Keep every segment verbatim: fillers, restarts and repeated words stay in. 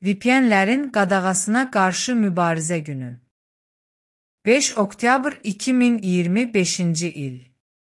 V P N'lərin qadağasına qarşı mübarizə günü. beş oktyabr iki min iyirmi beşinci il.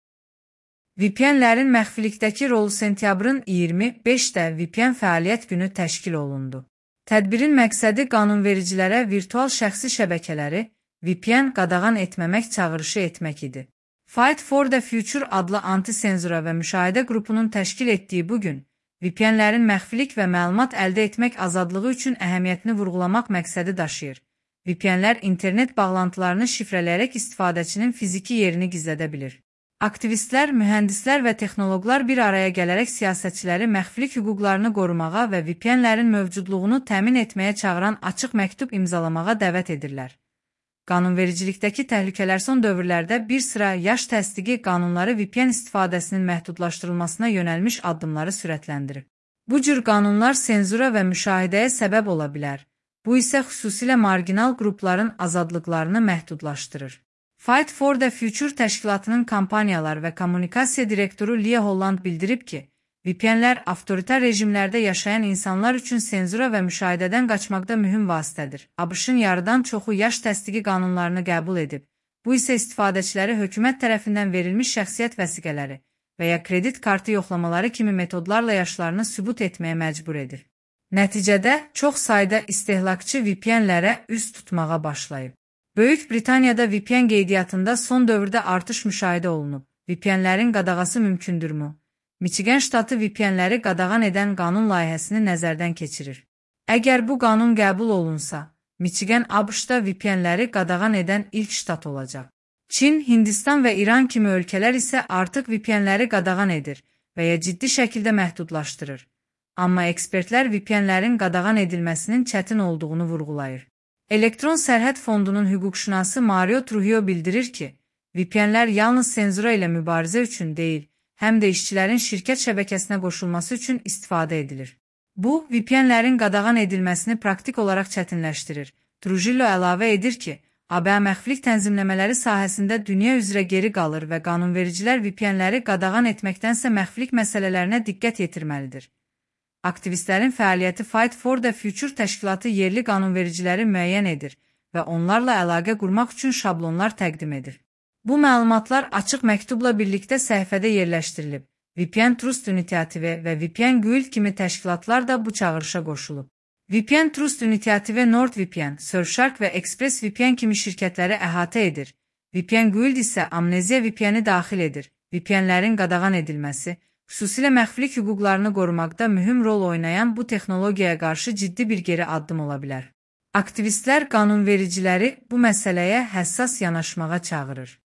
V P N'lərin məxfilikdəki rolu sentyabrın iyirmi beşdə V P N fəaliyyət günü təşkil olundu. Tədbirin məqsədi qanunvericilərə virtual şəxsi şəbəkələri V P N qadağan etməmək çağırışı etmək idi. Fight for the Future adlı anti-senzura və müşahidə qrupunun təşkil etdiyi bu gün, V P N'lərin məxfilik və məlumat əldə etmək azadlığı üçün əhəmiyyətini vurğulamaq məqsədi daşıyır. V P N'lər internet bağlantılarını şifrələyərək istifadəçinin fiziki yerini gizlədə bilir. Aktivistlər, mühəndislər və texnoloqlar bir araya gələrək siyasətçiləri məxfilik hüquqlarını qorumağa və V P N'lərin mövcudluğunu təmin etməyə çağıran açıq məktub imzalamağa dəvət edirlər. Qanunvericilikdəki təhlükələr son dövrlərdə bir sıra yaş təsdiqi qanunları V P N istifadəsinin məhdudlaşdırılmasına yönəlmiş addımları sürətləndirir. Bu cür qanunlar senzura və müşahidəyə səbəb ola bilər. Bu isə xüsusilə marginal qrupların azadlıqlarını məhdudlaşdırır. Fight for the Future təşkilatının kampaniyalar və kommunikasiya direktoru Lia Holland bildirib ki, V P N'lər avtoritar rejimlərdə yaşayan insanlar üçün senzura və müşahidədən qaçmaqda mühüm vasitədir. ABŞ-ın yarıdan çoxu yaş təsdiqi qanunlarını qəbul edib. Bu isə istifadəçiləri hökumət tərəfindən verilmiş şəxsiyyət vəsiqələri və ya kredit kartı yoxlamaları kimi metodlarla yaşlarını sübut etməyə məcbur edir. Nəticədə, çox sayda istehlakçı V P N'lərə üz tutmağa başlayıb. Böyük Britaniyada V P N qeydiyyatında son dövrdə artış müşahidə olunub. V P N'lərin qadağası mümkündürmü? Michigan ştatı V P N'ləri qadağan edən qanun layihəsini nəzərdən keçirir. Əgər bu qanun qəbul olunsa, Michigan ABŞ-da V P N'ləri qadağan edən ilk ştat olacaq. Çin, Hindistan və İran kimi ölkələr isə artıq V P N'ləri qadağan edir və ya ciddi şəkildə məhdudlaşdırır. Amma ekspertlər V P N'lərin qadağan edilməsinin çətin olduğunu vurğulayır. Elektron Sərhəd Fondunun hüquqşünası Mario Trujillo bildirir ki, V P N'lər yalnız senzura ilə mübarizə üçün deyil, həm də işçilərin şirkət şəbəkəsinə qoşulması üçün istifadə edilir. Bu, V P N'lərin qadağan edilməsini praktik olaraq çətinləşdirir. Trujillo əlavə edir ki, A B məxfilik tənzimləmələri sahəsində dünya üzrə geri qalır və qanunvericilər V P N'ləri qadağan etməkdənsə məxfilik məsələlərinə diqqət yetirməlidir. Aktivistlərin fəaliyyəti Fight for the Future təşkilatı yerli qanunvericiləri müəyyən edir və onlarla əlaqə qurmaq üçün şablonlar təqdim edir. Bu məlumatlar açıq məktubla birlikdə səhifədə yerləşdirilib. V P N Trust İnisiativi və V P N Guild kimi təşkilatlar da bu çağırışa qoşulub. V P N Trust İnisiativi NordVPN, Surfshark və ExpressVPN kimi şirkətləri əhatə edir. V P N Guild isə Amnesia V P N-i daxil edir. V P N'lərin qadağan edilməsi, xüsusilə məxfilik hüquqlarını qorumaqda mühüm rol oynayan bu texnologiyaya qarşı ciddi bir geri addım ola bilər. Aktivistlər qanunvericiləri bu məsələyə həssas yanaşmağa çağırır.